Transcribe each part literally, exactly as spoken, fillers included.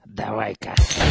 Давай-ка.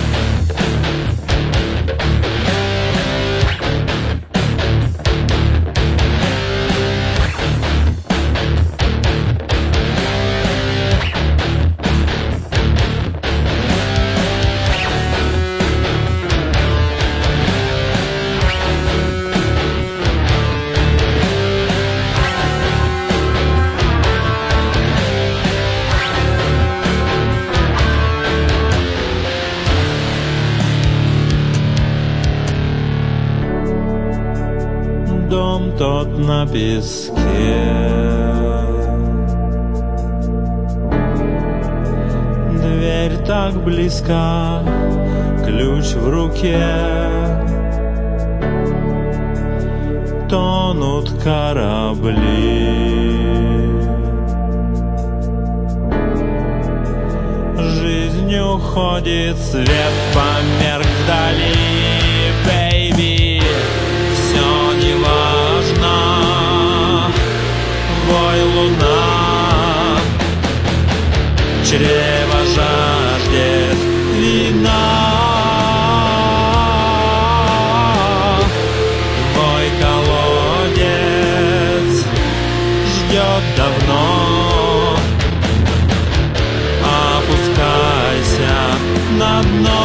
Дом тот на песке, дверь так близка, ключ в руке. Тонут корабли, жизнь уходит, свет померк вдали. Бэйби, все неважно, вой луна, чрево жаждет вина. Твой колодец ждет давно. Опускайся на дно.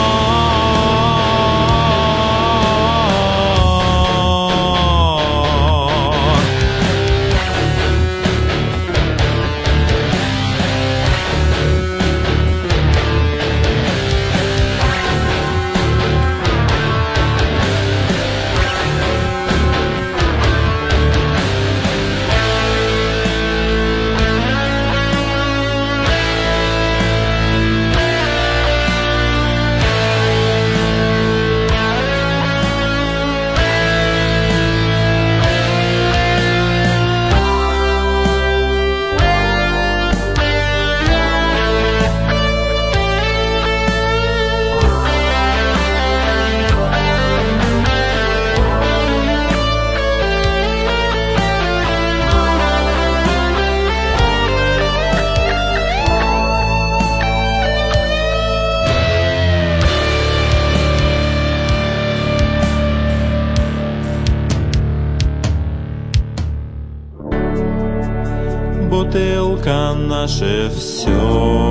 Бутылка наше все.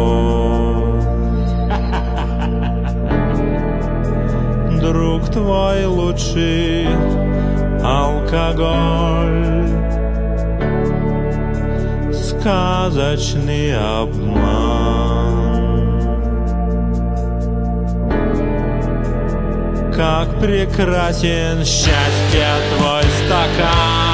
Друг твой лучший алкоголь, сказочный обман. Как прекрасен счастье твой стакан.